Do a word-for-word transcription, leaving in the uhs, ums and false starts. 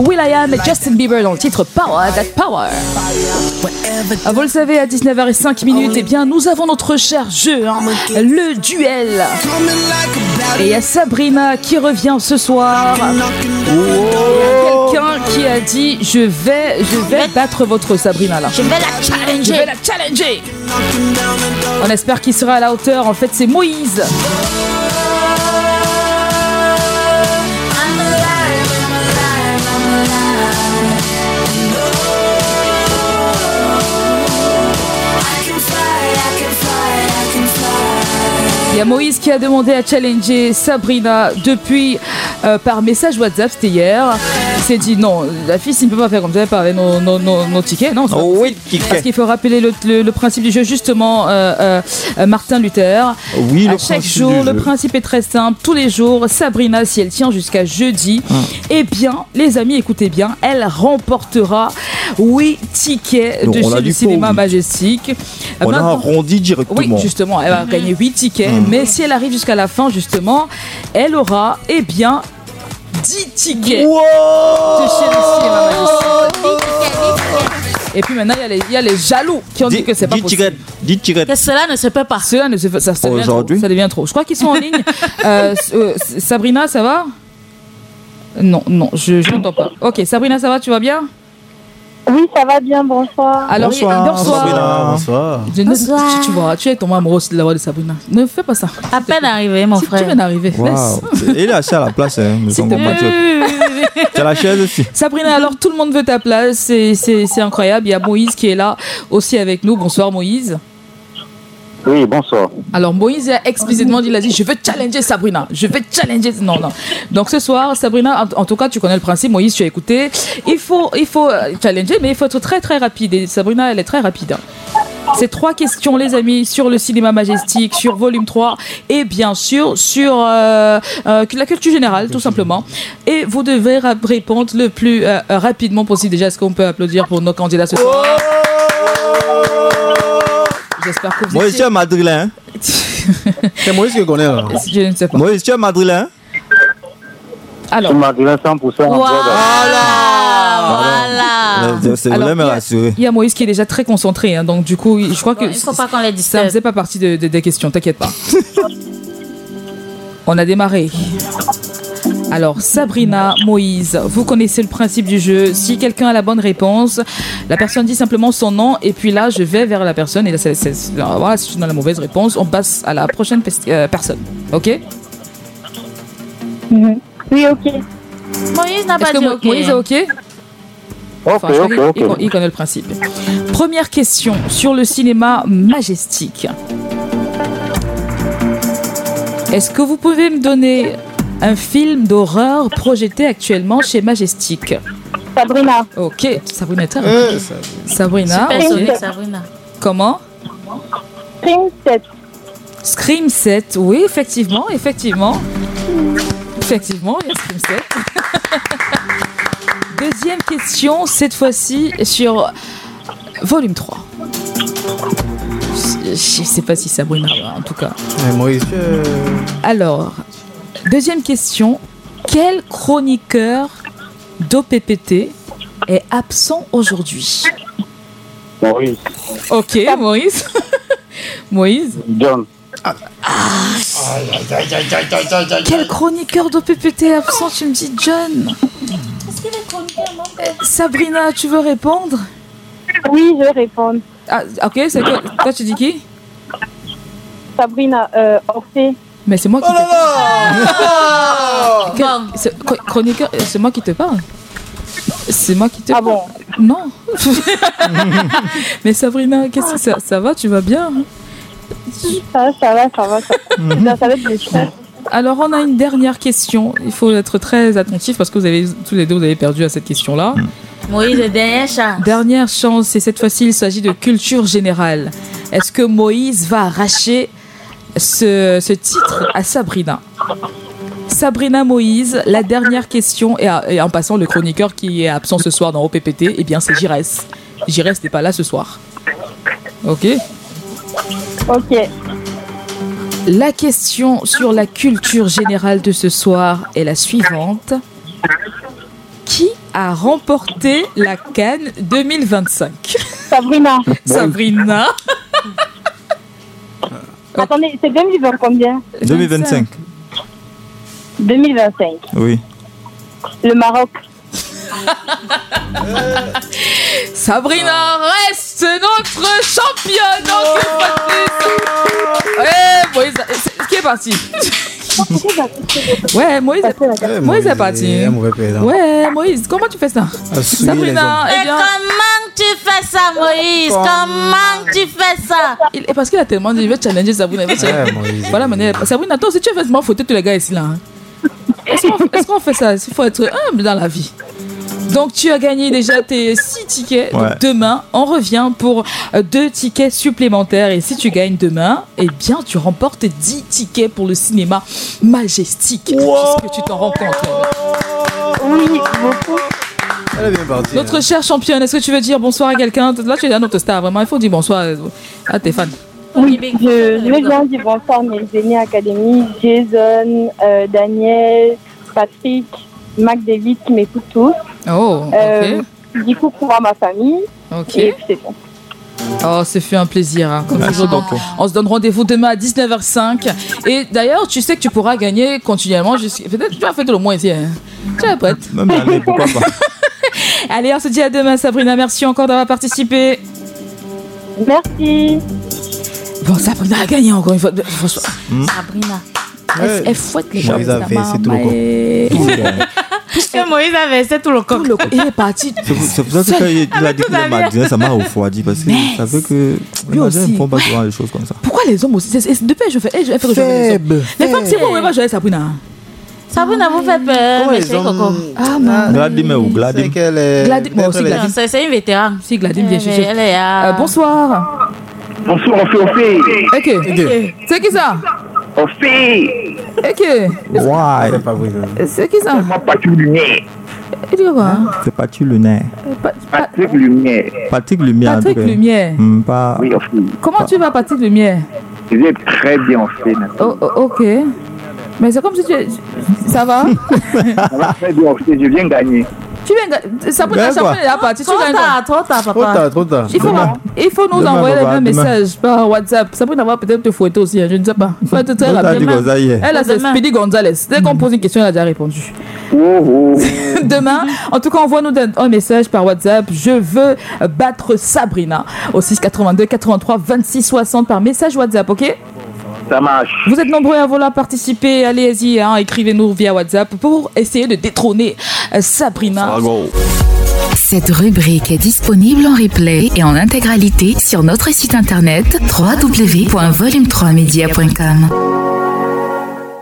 will.i.am et Justin Bieber dans le titre Power That Power. Vous le savez, à dix-neuf heures cinq minutes, eh bien, nous avons notre cher jeu, hein, le duel. Et il y a Sabrina qui revient ce soir. Il y a quelqu'un qui a dit je vais, je vais battre votre Sabrina là. Je vais la challenger. Je vais la challenger. On espère qu'il sera à la hauteur. En fait, c'est Moïse. Il y a Moïse qui a demandé à challenger Sabrina depuis euh, par message WhatsApp, c'était hier. Il s'est dit non, la fille, il ne peut pas faire comme ça, pas avec nos, nos, nos, nos tickets. Non, oh, oui, ticket. Parce qu'il faut rappeler le, le, le principe du jeu, justement, euh, euh, Martin Luther. Oui, le à chaque jour, le principe est très simple. Tous les jours, Sabrina, si elle tient jusqu'à jeudi, hum. eh bien, les amis, écoutez bien, elle remportera huit tickets non, de chez le cinéma oui. Majestic. On Maintenant, a arrondi directement. Oui, justement, elle va gagner huit tickets. Hum. Mais si elle arrive jusqu'à la fin, justement, elle aura, eh bien, dix tickets wow de chez le cinéma Majestic. Et puis maintenant, il y a les, il y a les jaloux qui ont dit, dit que c'est pas possible. dix tickets. Que cela ne se peut pas. Cela ne se fait, ça, ça, devient trop, ça devient trop. Je crois qu'ils sont en ligne. euh, euh, Sabrina, ça va? Non, non, je n'entends pas. Ok, Sabrina, ça va? Tu vas bien? Oui, ça va bien, bonsoir. Alors, bonsoir. bonsoir. Sabrina. Bonsoir. Je ne, bonsoir. Tu, tu vois, tu es tombé amoureuse de la voix de Sabrina. Ne fais pas ça. À peine arrivé, mon si frère. Tu viens d'arriver. Wow. Il est assis à la place. Hein. Tu as la chaise aussi. Sabrina, alors tout le monde veut ta place. C'est, c'est, c'est incroyable. Il y a Moïse qui est là aussi avec nous. Bonsoir, Moïse. Oui, bonsoir. Alors Moïse a explicitement dit, il a dit, je veux challenger Sabrina, je veux challenger, non, non. Donc ce soir, Sabrina, en, en tout cas, tu connais le principe, Moïse, tu as écouté, il faut, il faut challenger, mais il faut être très très rapide, et Sabrina, elle est très rapide. C'est trois questions, les amis, sur le cinéma Majestic, sur volume trois, et bien sûr, sur euh, euh, la culture générale, tout simplement. Et vous devez ra- répondre le plus euh, rapidement possible. Déjà, est-ce qu'on peut applaudir pour nos candidats ce soir? J'espère que vous Moïse, tu es madrilène. C'est Moïse qui connaît là. Je ne sais pas. Moïse, tu es madrilène. Alors. Je suis madrilène cent pour cent. Voilà. Voilà. C'est vraiment me rassurer. Il y a Moïse qui est déjà très concentré, hein, donc du coup, je crois que bon, il faut pas qu'on les ça ne faisait pas partie de, de, des questions, t'inquiète pas. On a démarré. Alors, Sabrina, Moïse, vous connaissez le principe du jeu. Si quelqu'un a la bonne réponse, la personne dit simplement son nom et puis là, je vais vers la personne et là, c'est, c'est, c'est, voilà, si je donne la mauvaise réponse, on passe à la prochaine pes- euh, personne. Ok? Mm-hmm. Oui, ok. Moïse n'a Est-ce pas dit Mo- ok. Moïse est ok? Enfin, Ok, ok, il, ok. il, il connaît le principe. Première question sur le cinéma Majestic. Est-ce que vous pouvez me donner un film d'horreur projeté actuellement chez Majestic? Sabrina. Ok, Sabrina. Euh, Sabrina. Super okay. Sonic, Sabrina. Comment? Scream sept. Scream sept, oui, effectivement, effectivement. Effectivement, il y a Scream sept. Deuxième question, cette fois-ci sur volume trois. Je ne sais pas si Sabrina, en tout cas. Ouais, Moïse, euh... Alors, deuxième question. Quel chroniqueur d'O P P T est absent aujourd'hui? Maurice. Ok, Maurice. Moïse. John. Ah. Quel chroniqueur d'O P P T est absent? Tu me dis John. Est-ce qu'il est chroniqueur, non? Sabrina, tu veux répondre? Oui, je vais répondre. Ah, ok, c'est quoi? Toi, tu dis qui? Sabrina, euh, Orphée. Mais c'est moi qui oh te parle. Quel... C'est... Chroniqueur, c'est moi qui te parle. C'est moi qui te ah parle. bon? Non. Mais Sabrina, qu'est-ce que ça, ça va? Tu vas bien? Ça va, ça va, ça va. Ça va, ça va être des stress. Alors, on a une dernière question. Il faut être très attentif parce que vous avez tous les deux vous avez perdu à cette question-là. Moïse, dernière chance. Dernière chance, et cette fois-ci, il s'agit de culture générale. Est-ce que Moïse va arracher ce, ce titre à Sabrina? Sabrina, Moïse, la dernière question, et, à, et en passant, le chroniqueur qui est absent ce soir dans O P P T, eh bien, c'est Girès. Girès n'est pas là ce soir. Ok? Ok. La question sur la culture générale de ce soir est la suivante. Qui a remporté la CAN deux mille vingt-cinq? Sabrina. Sabrina. Attendez, c'est deux mille vingt combien? deux mille vingt-cinq. deux mille vingt-cinq. Oui. Le Maroc. Sabrina reste notre championne. Donc, eh, Moïse, c'est- qui est parti? Ouais, Moïse, Eh, Moïse est parti. un mauvais perdant. Ouais, Moïse, comment tu fais ça? À souiller Sabrina, Et eh bien, comment tu fais ça, Moïse? Comment tu fais ça? il- parce qu'il a tellement dit, il veut challenger Sabrina. il veut challenger- Ouais, Moïse. Voilà, mais Sabrina, toi, si tu veux vraiment photo tous les gars ici, là. hein. Est-ce qu'on est-ce qu'on fait ça? Il faut être humble dans la vie. Donc, tu as gagné déjà tes six tickets. Donc, Ouais. demain, on revient pour euh, deux tickets supplémentaires. Et si tu gagnes demain, eh bien, tu remportes dix tickets pour le cinéma Majestic. Est-ce que tu t'en rends compte? Oui, beaucoup. Elle est bien partie. Notre hein. chère championne, est-ce que tu veux dire bonsoir à quelqu'un? Là, tu es un autre star, vraiment. Il faut dire bonsoir à tes fans. Oui, je, je vais bien dire bonsoir à mes aînés académies, Jason, euh, Daniel, Patrick, Mac David qui m'écoutent tous. Oh, ok. Euh, je dis coucou à ma famille. Ok. Et puis c'est tout. Oh, c'est fait un plaisir. Hein. Comme Merci toujours, donc, beaucoup. on se donne rendez-vous demain à dix-neuf heures cinq. Et d'ailleurs, tu sais que tu pourras gagner continuellement jusqu'à. Peut-être tu vas faire tout le moins ici. Hein. Tu es prête? Même l'année, pourquoi pas. Allez, on se dit à demain, Sabrina. Merci encore d'avoir participé. Merci. Bon, Sabrina a gagné encore une fois. Franchement, Sabrina. elle, elle fouette les Moïse a versé tout le corps. Et... Tout le monde. Puisque Moïse a versé tout le coq. Tout le coup, il est parti. C'est pour- c'est pour ça que quand il il a dit qu'il est madrien, ça m'a refroidi parce que Mais ça veut que les lui madriens aussi. ne font pas souvent des choses comme ça. Pourquoi les hommes aussi? C'est- c'est- Depuis, je fais. eh, je fais que je fais les hommes. Faible. Les femmes, c'est moi, on va jouer Sabrina. Sabrina vous fait peur, Comment mais les c'est Coco. hommes. Ah, man. Gladim ou C'est Gladim. qu'elle est. Gladim, moi aussi, elle est- Gladim. Non, C'est c'est une vétérane. Si, Gladim, bien sûr. Elle est- elle est à- Euh, bonsoir. Bonsoir, on fait, on fait. Ok. Ok. C'est qui ça? On fait. Ok. Why? C'est pas vrai. hein. C'est qui ça? Moi, Patrick Lumière. Il dit quoi? C'est pas tu le nez. Pa- Pa- Patrick Lumière. Patrick Lumière. en tout Patrick cas. Lumière. Hmm, pas... Oui, on fait. Comment tu vas, Patrick Lumière? Je vais très bien, on fait. Oh, oh, ok. Mais c'est comme si tu. Ça va? Ça va très bien, on fait. Je viens gagner. Tu viens. ga- Ça peut Ben être quoi? la partie. Tu Trop gagnes quoi? tard, trop tard, Trop papa. tard, trop tard. Il faut, Demain. il faut nous Demain, envoyer papa, le même demain. message par WhatsApp. Sabrina va peut-être te fouetter aussi, hein, je ne sais pas. Il faut être très On t'a dit rapide. comme ça hier. Elle, là, c'est Demain. Speedy Gonzalez. Dès qu'on pose une question, elle a déjà répondu. Oh, oh. Demain, en tout cas, envoie-nous un message par WhatsApp. Je veux battre Sabrina au six quatre-vingt-deux quatre-vingt-trois vingt-six soixante par message WhatsApp, ok? Ça marche. Vous êtes nombreux à vouloir participer. Allez-y, hein, écrivez-nous via WhatsApp pour essayer de détrôner euh, Sabrina. Bravo. Cette rubrique est disponible en replay et en intégralité sur notre site internet w w w point volume trois media point com.